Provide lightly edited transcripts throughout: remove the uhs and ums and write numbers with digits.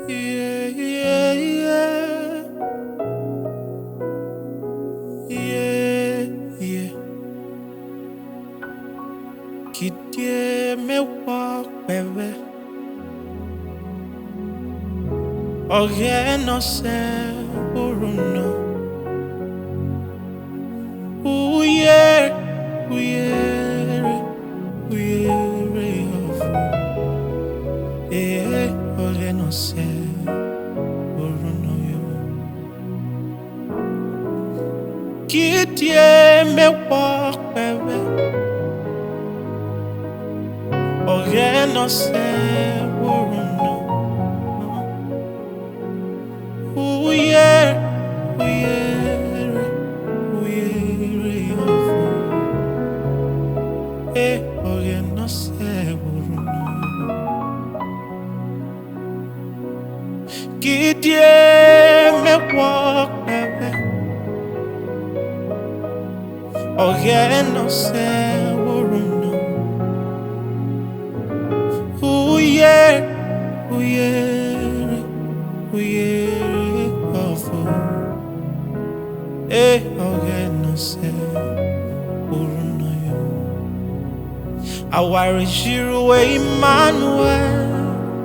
Yeah, yeah, yeah, yeah, yeah. Kidie me walk, baby. Oh yeah, no se uruno. Ooh yeah, ooh yeah, ooh yeah. Eh, oh yeah, no se uruno yo. Kidie me walk, baby. Oh yeah, no se uruno. Ooh yeah, ooh yeah, ooh yeah. Oh yeah, no se uruno. Kidie me walk, baby. Oh yeah, no se uruno. Ooh yeah, ooh yeah, ooh yeah. Oh yeah, no se uruno yo. Aware Shiruwe Emmanuel.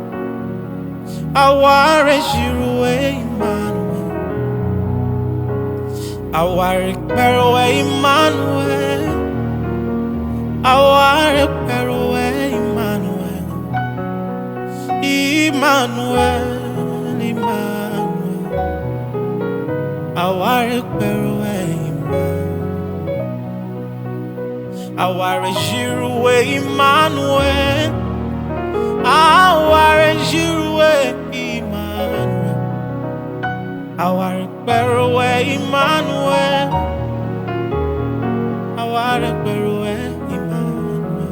Aware Shiruwe Emmanuel. Aware Perowe Emmanuel. Aware Perowe Emmanuel. Emmanuel, Emmanuel. Aware Perowe Emmanuel. Aware Shiruwe Emmanuel. Aware Shiruwe Emmanuel. Aware Perowe Emmanuel. Aware Perowe Emmanuel.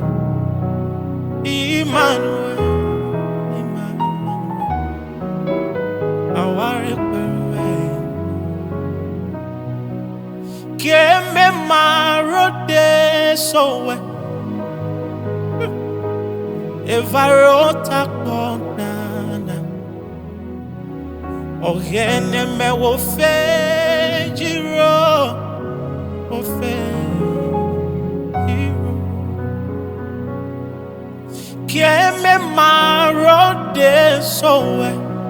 Emmanuel, Emmanuel. Aware Perowe. Keme marode sowe. Evarota konana. Ogene me wo fe jiro. Wo fe jiro. Keme marode sowe.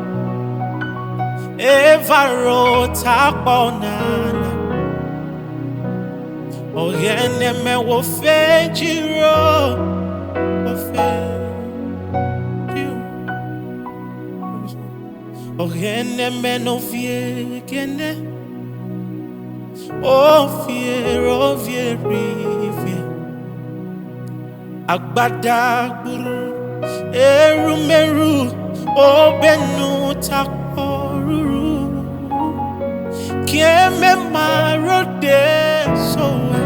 Evarota konana. Ogene me wo fe jiro. Wo fe jiro. Ogene me no vie kene. Oh vie rivie. Agbada guru. Eru meru. Obenu takoruru. Kieme marode sowe.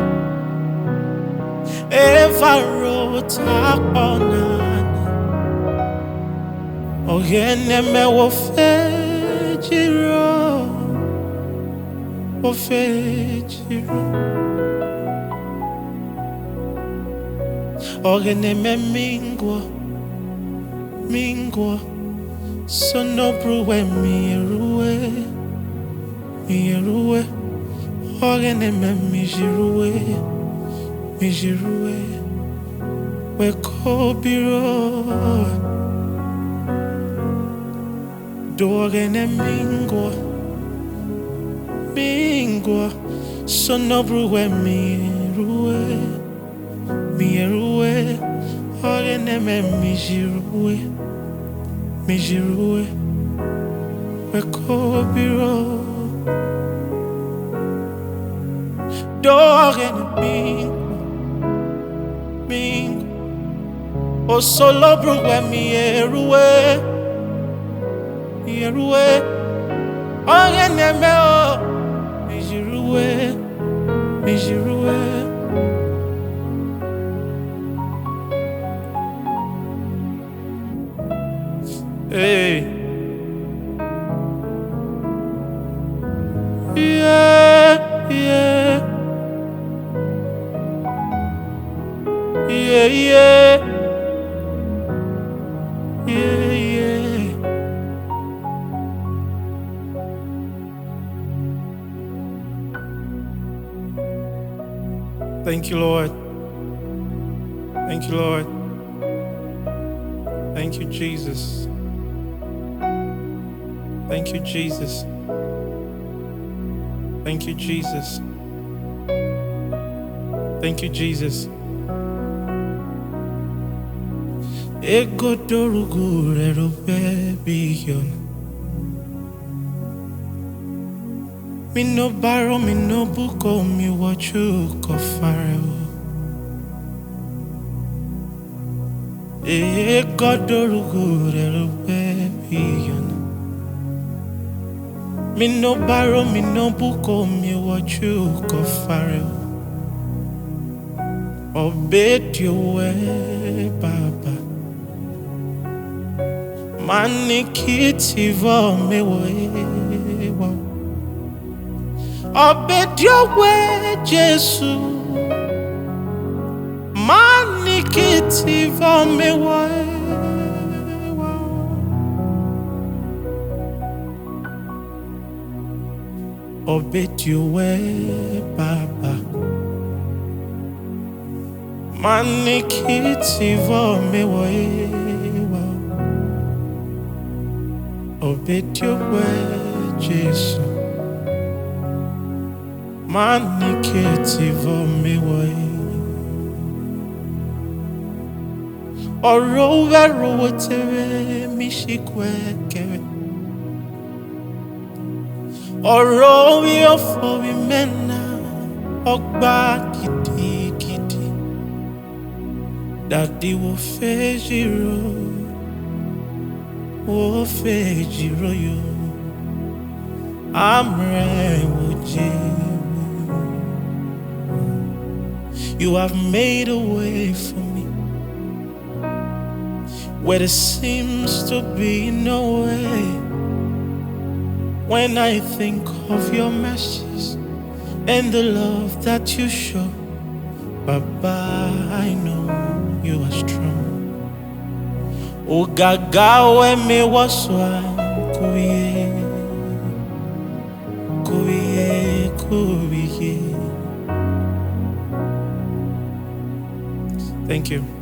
Evaro takonana. Ogene me wo fe jiro. Wo fe jiro. Ogene me mingwa. Mingwa. Sono bruwe miruwe. Miruwe. Ogene me mijiruwe. Mijiruwe. We kobiro. Dogene mingwa. Mingwa. Sono bruwe miruwe. Miruwe. Ogene me mijiruwe. Mijiruwe. We kobiro. Dogene mingwa. Mingwa. O solo bruwe miruwe. Miruwe. Ogene me o. Mijiruwe. Mijiruwe. Hey. Yeah, yeah. Yeah, yeah. Yeah, yeah. Thank you, Lord. Thank you, Lord. Thank you, Jesus. Thank you, Jesus. Thank you, Jesus. Thank you, Jesus. Ego dorugu rero baby yon. Mi no borrow, mi no buko, mi what you kofare. Ego dorugu rero baby yon. Mi no borrow, mi no buko, mi what you kofare. Obey your way, Baba. Manikiti vo me wewa. Obey your way, Jesus. Manikiti vo me wewa. Obey your way, Baba. Manikiti vo me wewa. Obey your way, Jesus. Manikiti vo me wewa. Oro vero tere mi shikwekere. Oro vi ofo vi mena ogba gidi gidi. Daddy wo fejiro yo. Amre woje. You have made a way for me where there seems to be no way. When I think of your mercies and the love that you show, Baba, I know you are strong. O gagawe me waswa kuye, kuye, kuye. Thank you.